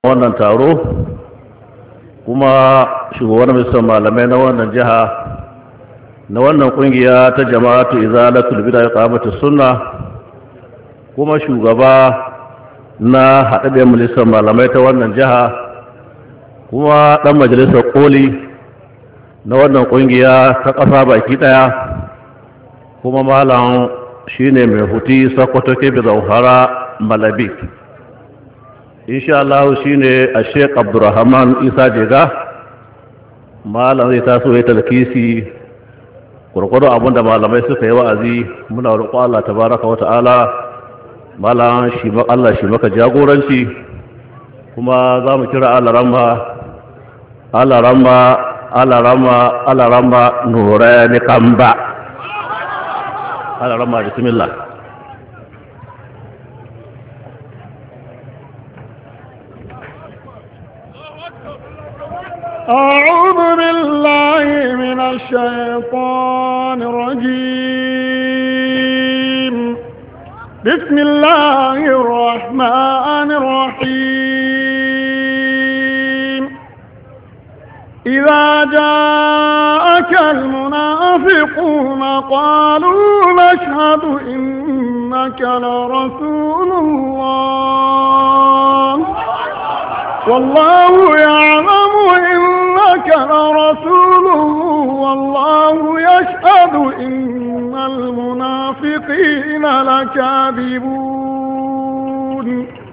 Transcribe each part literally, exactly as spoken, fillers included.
wannan taro kuma shugaban ministan malamai na wannan jiha na wannan kungiya ta jama'atu izalatul bid'a iqamatus sunna kuma shugaba na haɗaɗɗen ministan malamai ta wannan jiha kuma ɗan majalisar koli na wannan kungiya ta ƙasa baki ɗaya kuma malam shine mai huti Sokoto Kebbi Zamfara Malabik insha Allah shine a Sheikh Abdurrahman Isa Jega malam zai taso ya talkisi gurgudu abinda malamai suka yi wa'azi muna roƙo Allah tabaraka wata'ala malam shi ma Allah shi maka jagoranci kuma za mu kira Allah ramma Allah ramma Allah ramma Allah ramma nura ni kamba Allah ramma bismillah أعوذ بالله من الشيطان الرجيم بسم الله الرحمن الرحيم إذا جاءك المنافقون قالوا نشهد إنك لرسول الله والله يعلم إنك لرسوله والله يشهد إن المنافقين لكاذبون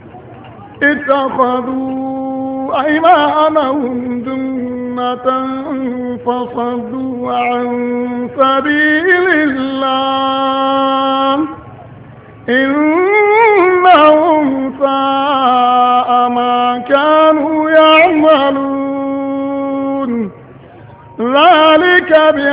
اتخذوا أيمانهم جنة فصدوا عن سبيل الله إنهم ساء ما كانوا يعملون ذلك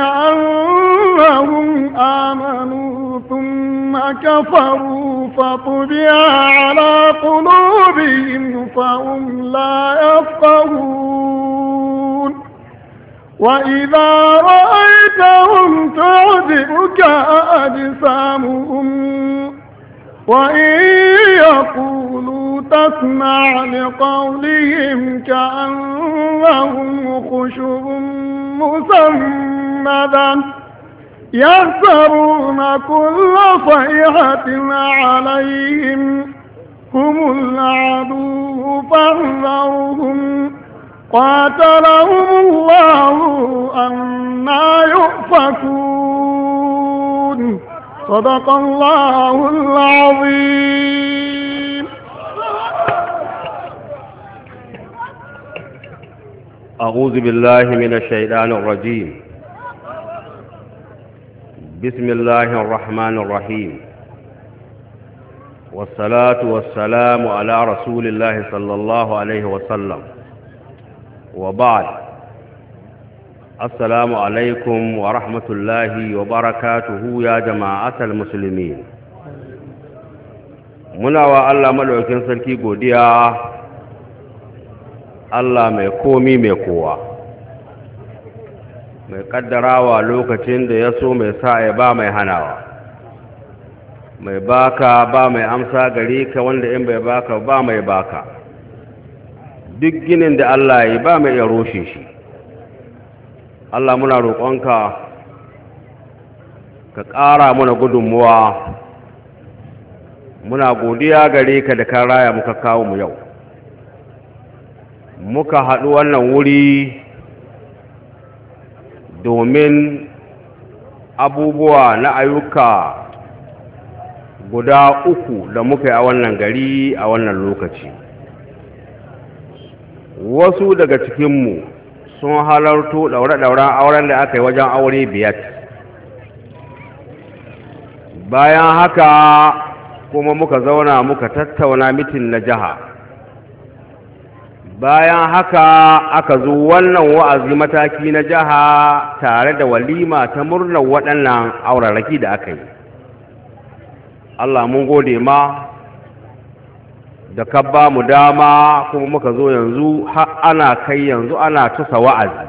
بأنهم آمنوا ثم كفروا فطبع على قلوبهم فهم لا يفقهون وإذا رأيتهم تعجبك أجسامهم وإن يقولوا تسمع لقولهم كأنهم خشب مسندة يحسبون كل صيحة عليهم هم العدو فاحذرهم قاتلهم الله أنى يؤفكون صدق الله العظيم. أعوذ بالله من الشيطان الرجيم. بسم الله الرحمن الرحيم والصلاة والسلام على رسول الله صلى الله عليه وسلم وبعد السلام عليكم ورحمة الله وبركاته يا جماعة المسلمين muna wa Allah madaukakin sarki godiya Allah mai komi mai kowa mai kaddarawa lokacin da ya so mai sa ya ba mai hanawa mai baka ba mai amsa gare ka wanda in bai baka ba mai baka duk ginin da Allah ya yi ba mai ya roshe shi Allah muna roƙonka ka ƙara muna gudunmuwa muna godiya gare ka da ka raya muka kawo mu yau muka haɗu wannan wuri domin abubuwa na ayyuka guda uku da muka yi a wannan gari a wannan lokaci wasu daga cikinmu sun halarto ɗaure-ɗauren auren da aka yi wajen aure biyar bayan haka kuma muka zauna muka tattauna mitin na jiha bayan haka aka zo wannan wa'azi mataki na jiha tare da walima ta murnar waɗannan auraraki da aka yi Allah mun gode ma da ka ba mu dama kuma muka zo yanzu har ana kai yanzu ana tusa wa'azi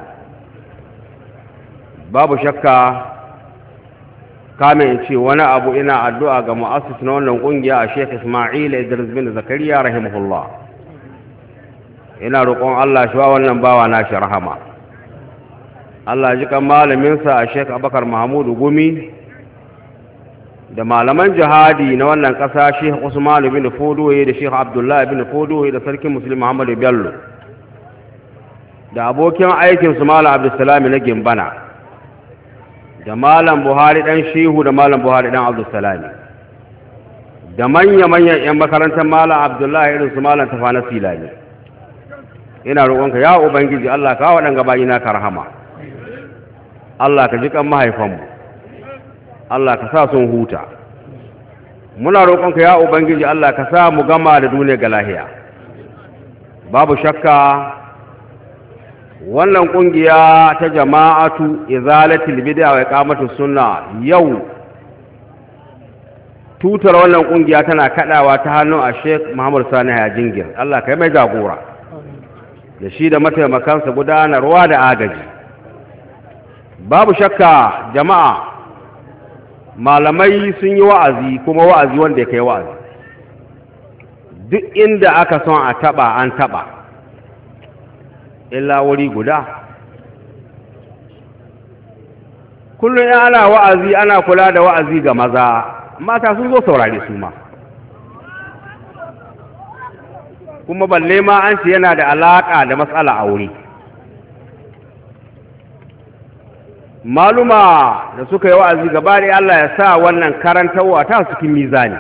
babu shakka kame in ce wani abu ina addu'a ga mu'assis na wannan kungiya a Sheikh Ismail Idris bin Zakariya rahimahullah ina roƙon Allah shi wa wannan bawa na shi rahama Allah ji kan malaminsa a Sheikh Abubakar Mahmudu Gumi da malaman jihadi na wannan ƙasa Sheikh Usman bin Fodoye da Sheikh Abdullah bin Fodoye da Sarkin Musulmi Muhammadu Bello da abokin aikin su Malam Abdulsalami na Gimbana da Malam Buhari dan Shehu da Malam Buhari dan Abdulsalami da manya-manyan 'yan makarantar Malam Abdullahi irin su Malam Tafana Silani ina roƙonka ya Ubangiji Allah ka waɗanga bayina ka rahama Allah ka ji kan mahaifanmu Allah ka sa sun huta muna roƙonka ya Ubangiji Allah ka sa mu gama da duniya ga lahiya babu shakka wannan ƙungiya ta jama'atu izalatul bid'a wa iqamatus sunna yau tutar wannan ƙungiya tana kadawa ta hannun a Sheikh Muhammad Sani Hajingir Allah kai mai jagora da shi da mataimakansa gudanarwa da agaji babu shakka jama'a malamai sun yi wa'azi kuma wa'azi wanda ya kai wa'azi duk inda aka son a taba an taba illa wuri guda kullum ya ana wa'azi ana kula da wa'azi ga maza mata sun zo saurare su ma kuma balle ma an ce yana da alaka da matsala aure maluma da suka yi wa'azi gaba da Allah ya sa wannan karantarwa ta cikin mizani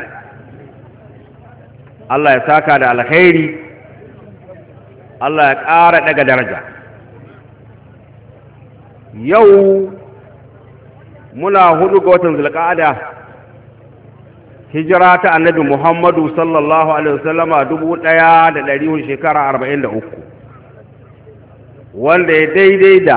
Allah ya saka da alkhairi Allah ya ƙara daga daraja yau muna hudu ga watan zulqa'ada hijira ta annabi Muhammadu sallallahu alaihi wasallama dubu ɗaya da ɗari hudu shekara arba'in da uku wanda ya daidai da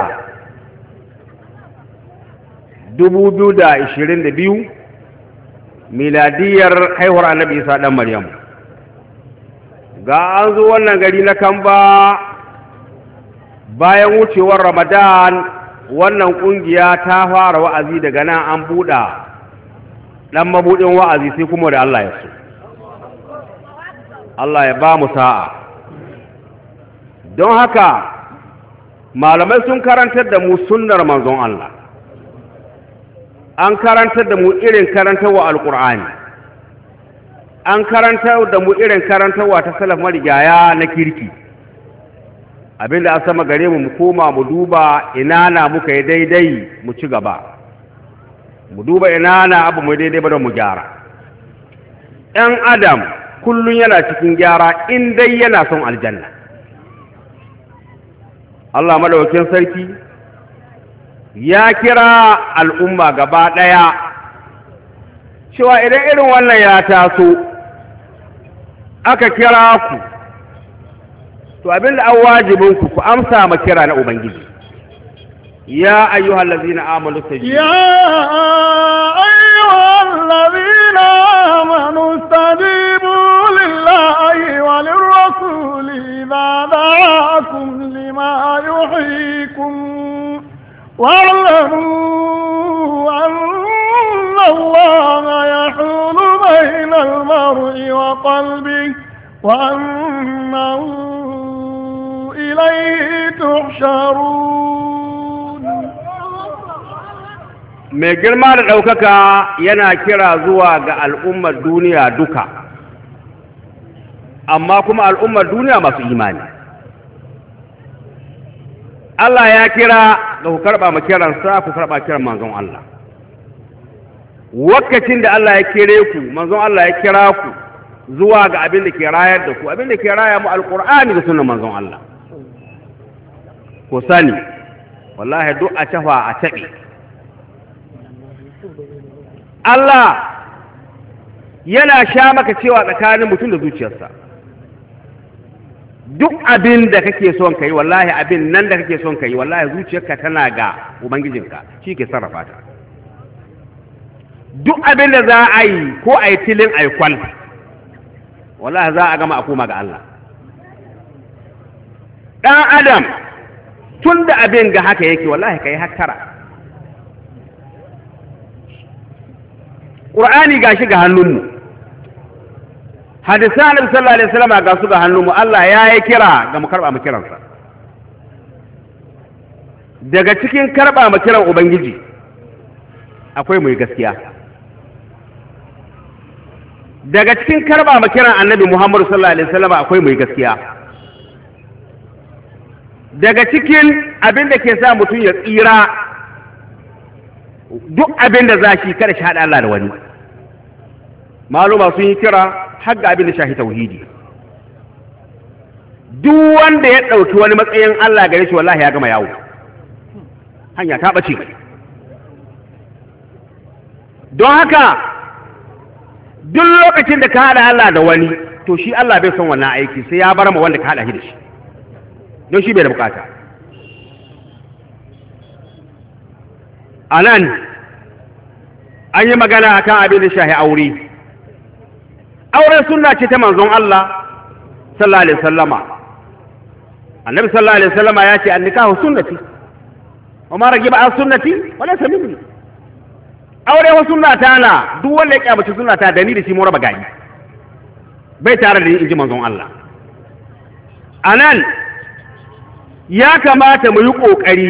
dubu biyu da ishirin da biyu miladiyar haihuwar annabi Isa ɗan Maryam ga an zo wannan gari na Kamba bayan wucewar Ramadan wannan ƙungiya ta fara wa'azi daga nan an buɗa ɗan mabuɗin wa'azi sai kuma da Allah ya so Allah ya ba mu sa'a don haka malamai sun karantar da mu sunnar manzon Allah an karantar da mu irin karantarwa alƙur'ani an karantar da mu irin karantarwa ta salaf marigaya na kirki abinda an sama gare mu mu koma mu duba ina na muka yi daidai mu ci gaba mu duba ina na abu mu daidai ba don mu gyara ɗan adam kullum yana cikin gyara in dai yana son aljanna Allah madaukakin sarki ya kira al'umma gaba ɗaya cewa idan irin wannan ya taso aka kira ku to abinda an wajibinku ku amsa ma kira na Ubangiji ya ayyuhal ladzina amanu stajibu ya ayyuhal ladzina amanu stajibu lillahi walir rasuli idza da'akum lima yuhyikum wa'lamu anna Allaha yahulu bayna al-mar'i wa qalbihi wa annahu ilayhi tuhsharun. Mai girma da ɗaukaka yana kira zuwa ga al'ummar duniya duka, amma kuma al'ummar duniya masu imani. Allah ya kira da ku karɓa ma kiransa ku karɓa kiran manzon Allah. Wakacin da Allah ya kire ku, manzon Allah ya kira ku zuwa ga abin da ke rayar da ku, abin da ke raya mu alƙur'ani da sunan manzon Allah. Ku sani, wallahi duk a tafa a taɓe. Allah yana sha maka cewa tsakanin mutum da zuciyarsa. Duk abin da kake son ka yi, wallahi abin nan da kake son ka yi, wallahi zuciyarka tana ga Ubangijinka, shi ke sarrafa ta. Duk abin da za a yi ko a yi tilin a yi kwal, wallahi za a gama a koma ga Allah. Ɗan Adam, tun da abin ga haka yake, wallahi ka yi hattara. Ƙur'ani ga shi ga hannunmu, hadisan annabi sallallahu alaihi wasallam ga su ga hannunmu Allah ya yi kira ga mu karba mu kiransa daga cikin karba mu kiran ubangiji akwai mu gaskiya daga cikin karba mu kiran annabi Muhammad sallallahu alaihi wasallam akwai mu gaskiya daga cikin abin da ke sa mutum ya tsira duk abin da za shi kada shi haɗa Allah da wani maluma sun yi kira har ga abin da shahi tauhidi duk wanda ya ɗauki wani matsayin Allah gare shi wallahi ya gama yawo hanya ta ɓace mai don haka duk lokacin da ka haɗa Allah da wani to shi Allah bai son wannan aiki sai ya bar ma wanda ka haɗa shi da shi don shi bai da bukata a nan an yi magana a kan abin da shahi aure auren sunna ce ta manzon Allah sallallahu alaihi wasallama annabi sallallahu alaihi wasallama ya ce annikahu sunnati wa ma ragiba an sunnati wala samini aure wa sunnata na duk wanda ya kyamace sunnata da ni da shi mu raba gani bai tare da ni inji manzon Allah anan ya kamata mu yi kokari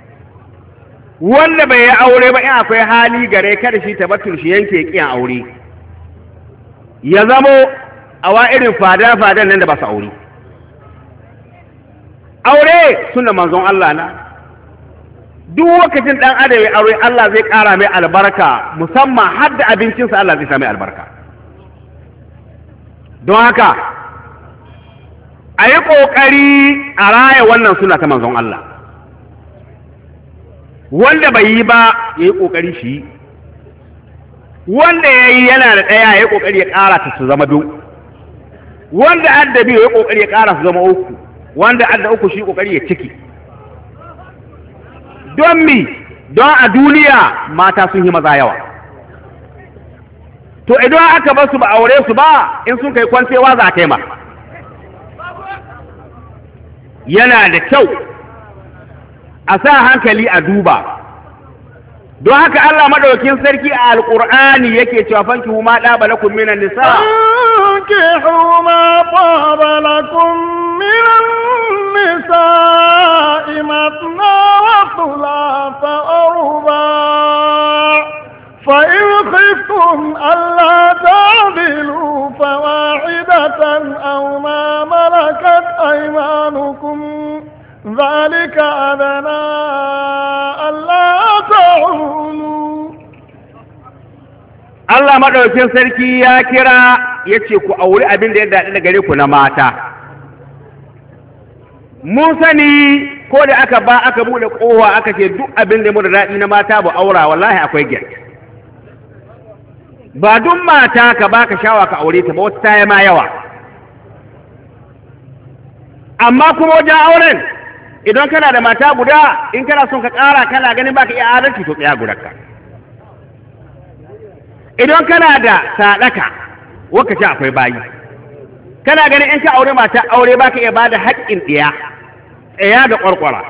wanda bai yi aure ba in akwai hali gare kada shi tabbatul shi yanke kiyan aure ya zamo a wa irin fada-fadan nan da ba su aure aure suna manzon Allah na duk lokacin dan adam ya aure Allah zai kara mai albarka musamman har da abincinsa Allah zai sa mai albarka don haka a yi ƙoƙari a raya wannan suna ta manzon Allah wanda bai yi ba ya yi ƙoƙari shi wanda ya yi yana da ɗaya ya yi ƙoƙari ya ƙara ta su zama biyu wanda adda biyu ya yi ƙoƙari ya ƙara su zama uku wanda adda uku shi ƙoƙari ya ciki don mi don a duniya mata sun yi maza yawa to idan aka ba su ba aure su ba in sun kai kwancewa za a kai ma yana da kyau a sa hankali a duba don haka Allah madaukakin sarki a alqur'ani yake cewa fankihu ma daba lakum minan nisa fankihu ma daba lakum minan nisa matna wa thulatha arba fa in khiftum alla ta'dilu fawahidatan aw ma malakat aymanukum ذلك أدنى ألا تعولوا Allah madaukakin sarki ya kira yace ku auri abin da ya daɗi da gare ku na mata mun sani ko da aka ba aka bude kowa aka ce duk abin da mu da daɗi na mata ba aura wallahi akwai gyar ba duk mata ka baka shawa ka aure ta ba wata ta ma yawa amma kuma wajen auren idan kana da mata guda in kana son ka ƙara kana ganin baka iya adalci to tsaya gudarka idan kana da sadaka waka ce akwai bayi kana ganin in ka aure mata aure baka iya bada haƙƙin ɗiya tsaya da ƙwarƙwara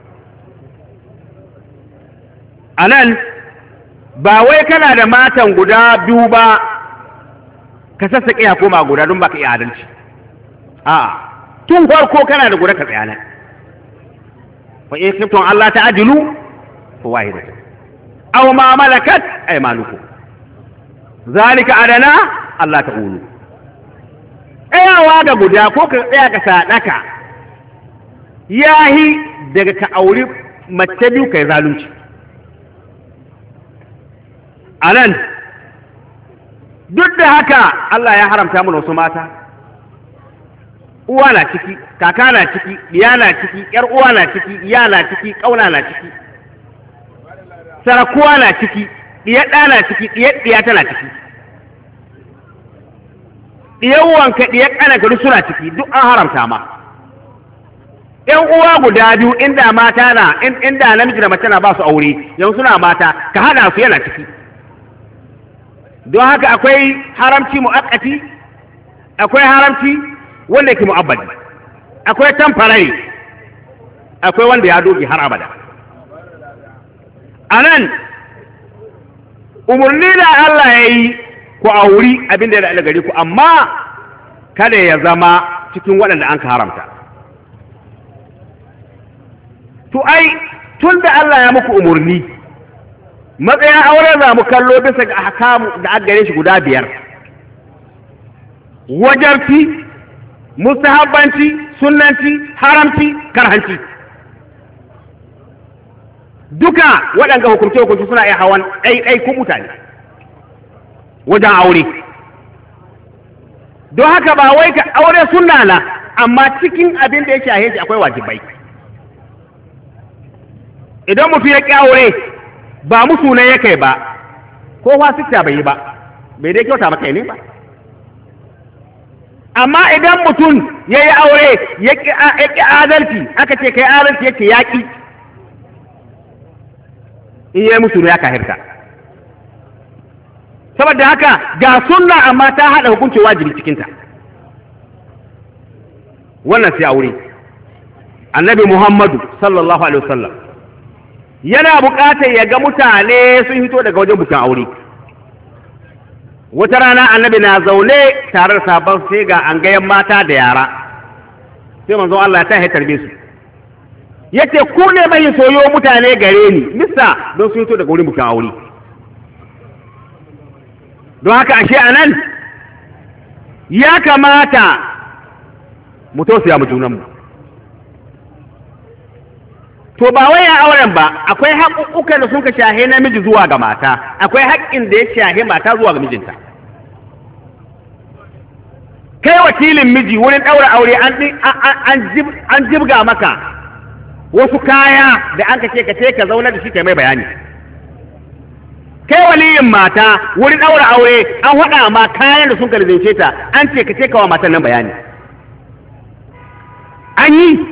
a nan ba wai kana da matan guda biyu ba ka sassaƙe ya koma guda don baka iya adalci a tun farko kana da guda ka tsaya nan fa in khiftum Allah ta'dilu fa wahidatan aw ma malakat aymanukum zalika adana Allah ta'ulu tsayawa da guda ko ka tsaya ka sadaka yahi daga ka auri mace biyu kai zalunci anan duk da haka Allah ya haramta mana wasu mata uwa na ciki kaka na ciki diya na ciki yar uwa na ciki iya na ciki kauna na ciki sarakuwa na ciki diyar ɗa na ciki diyar diya tana ciki diyar wanka diyar ƙanaka duk suna ciki duk an haramta ma ƴan uwa guda biyu inda mata na inda namiji da mace na ba su aure yanzu suna mata ka hada su yana ciki don haka akwai haramci mu'akkati akwai haramci wanda yake mu'abbadi akwai tamfarari akwai wanda ya doge har abada anan umarni da Allah ya yi ku auri abin da ya da gare ku amma kada ya zama cikin waɗanda an ka haramta to ai tun da Allah ya muku umarni matsayin aure za mu kallo bisa ga ahkamu da aka gare shi guda biyar wajarci mustahabbanci sunnanci haramci karhanci duka waɗanda hukunce hukunci suna iya hawan ɗaiɗai ko mutane wajen aure don haka ba wai ka aure sunna na amma cikin abin da ya shahe shi akwai wajibai idan mutum ya ƙi aure ba musu ne ya kai ba ko fasita bai yi ba bai dai kyauta maka ne ba amma idan mutum ya yi aure ya ƙi adalci aka ce kai adalci yake yaƙi in yi musu ne ya kahirta saboda haka ga sunna amma ta haɗa hukuncin wajibi cikinta wannan sai aure annabi muhammadu sallallahu alaihi wasallam yana buƙatar ya ga mutane sun hito daga wajen bukan aure wata rana annabi na zaune tare da sabon sai ga an gayan mata da yara sai manzon Allah ya tahi tarbe su yace ku ne mai soyo mutane gare ni misa don sun hito daga wurin bukan aure don haka ashe anan ya kamata mu tausaya mu junanmu to ba wai ya auren ba akwai haƙuƙukan da sun ka shahe namiji zuwa ga mata akwai haƙƙin da ya shahe mata zuwa ga mijinta kai wakilin miji wurin ɗaura aure an jibga maka wasu kaya da an ka ce ka ce ka zauna da shi kai mai bayani kai waliyin mata wurin ɗaura aure an haɗa ma kayan da sun ka lizince ta an ce ka ce kawa matan nan bayani an yi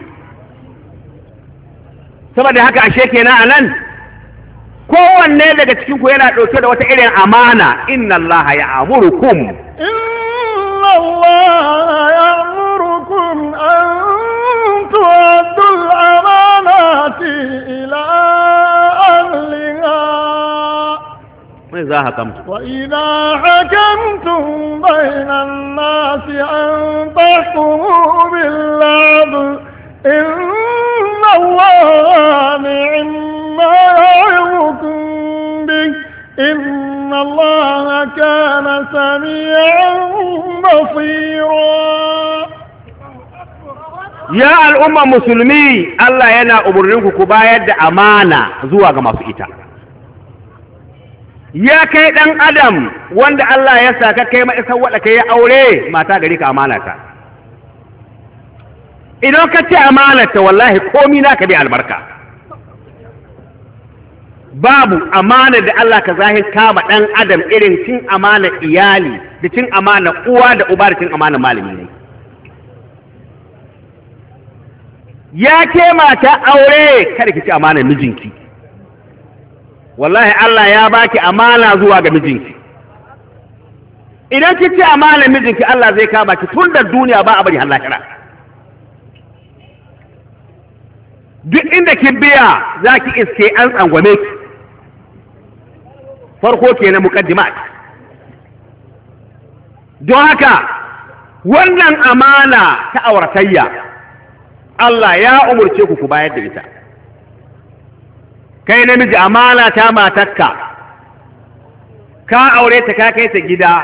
saboda haka ashe kenan a nan kowanne daga cikin ku yana ɗauke da wata irin amana inna Allah ya amurukum inna Allah ya amurukum an tu'addu al-amanati ila ahliha wa idha hakamtum wa idha hakamtum bayna an-nasi an tahkumu bil-'adl إن الله نعم ما يعظكم به إن الله كان سميعا بصيرا يا الأمة مسلمي الله ينا أمرنكم كبايد أمانة زواج ما في إتا يا كيدن أدم وند الله يساك كيما يسوى لك يا أولي ما تاقريك أمانة idan ka ce amanarta wallahi komi na ka bi albarka babu amana da Allah ka zahir kama dan adam irin cin amana iyali da cin amana uwa da uba da cin amana malami ne ya ke mata aure kada ki ci amana mijinki wallahi Allah ya baki amana zuwa ga mijinki idan ki ci amana mijinki Allah zai kama ki tun da duniya ba a bari har lahira duk inda kin biya za ki iske an tsangwame ki farko ke na muqaddimat don haka wannan amana ta auratayya Allah ya umurce ku ku bayar da ita kai namiji amana ta matarka ka aure ta ka kai ta gida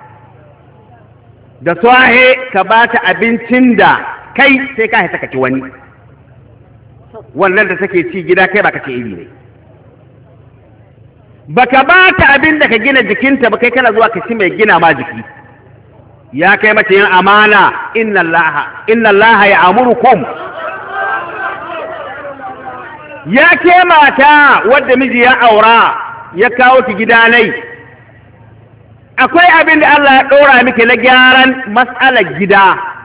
da swahe ka ba ta abincin da kai sai ka haita ka ci wani wannan da take ci gida kai baka ce iri ne baka ba ta abin da ka gina jikinta ba kai kana zuwa ka ci mai gina ma jiki ya kai mace yin amana inna allaha inna allaha ya amurukum ya ke mata wadda miji ya aura ya kawo ki gida nai akwai abin da Allah ya ɗora miki na gyaran mas'alar gida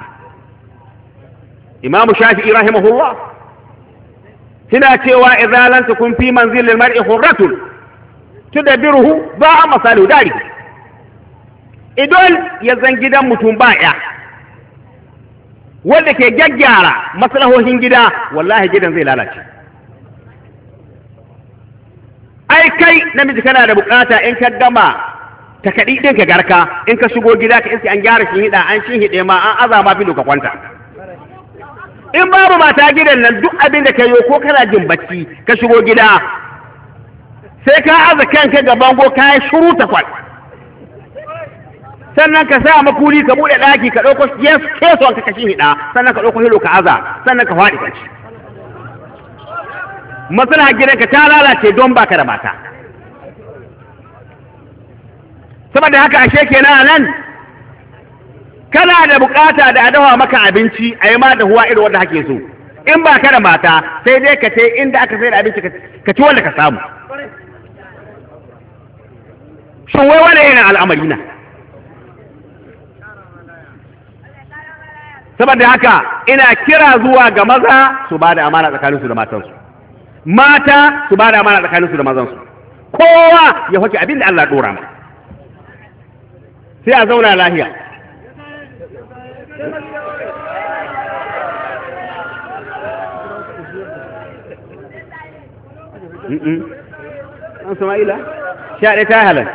imamu shafi'i rahimahullah suna cewa idza lam takun fi manzilil mar'i hurratun tudabbiruhu ba'a masalu dari idan ya zan gidan mutum ba ya wanda ke gaggyara maslahohin gida wallahi gidan zai lalace ai kai namiji kana da bukata in ka gama ta kaɗi ɗin ka garka in ka shigo gida ka iske an gyara shi hida an shi hide ma an aza ma filo ka kwanta in babu mata gidan nan duk abin da ka yi ko kana jin bacci ka shigo gida sai ka aza kanka ga bango ka yi shuru ta kwal sannan ka sa makuli ka buɗe ɗaki ka ɗauko yes keson ka kashi hida sannan ka ɗauko hilo ka aza sannan ka faɗi kanci matsala gidanka ta lalace don baka da mata saboda haka ashe kenan nan kana da bukata da a dafa maka abinci a yi ma da huwa irin wanda hake so in ba ka da mata sai dai ka ce inda aka sai da abinci ka ci wanda ka samu shin wai wani yana al'amari na saboda haka ina kira zuwa ga maza su ba da amana tsakaninsu da matansu mata su ba da amana tsakaninsu da mazansu kowa ya hoke abin da Allah dora mai sai a zauna lahiya an sama'ila sha ɗaya ta halar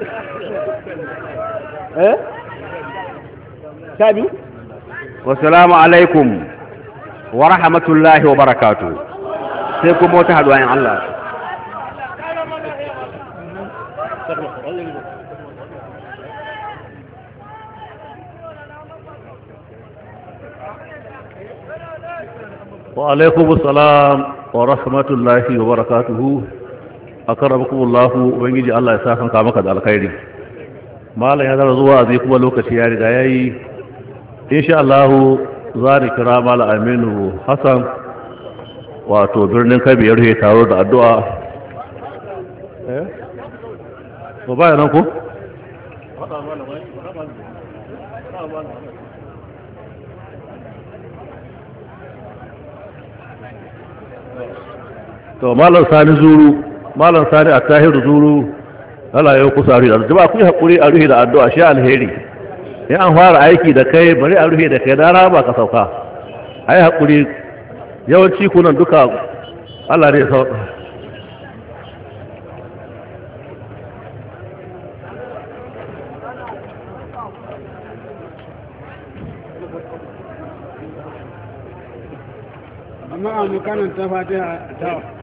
eh sha biyu wasalamu alaikum wa rahmatullahi wa barakatuh sai kuma wata haɗuwa yin Allah wa alaikum salam wa rahmatullahi wa barakatuhu akramakumullahu ubangiji Allah ya saka ka maka da alkhairi malam ya zara zuwa zai kuma lokaci ya riga yayi insha Allah za ni kira malam Aminu Hassan wato birnin Kabi ya rufe taro da addu'a eh ko baya nan ko to malam Sani Zuru malam Sani Attahiru Zuru Allah ya kusa ruhi da jama'a ku yi hakuri a ruhi da addu'a shi alheri in an fara aiki da kai bari a ruhi da kai dara ba ka sauka ai hakuri yawanci kunan duka Allah ne ya sauka amma a mukanin ta fatiha ta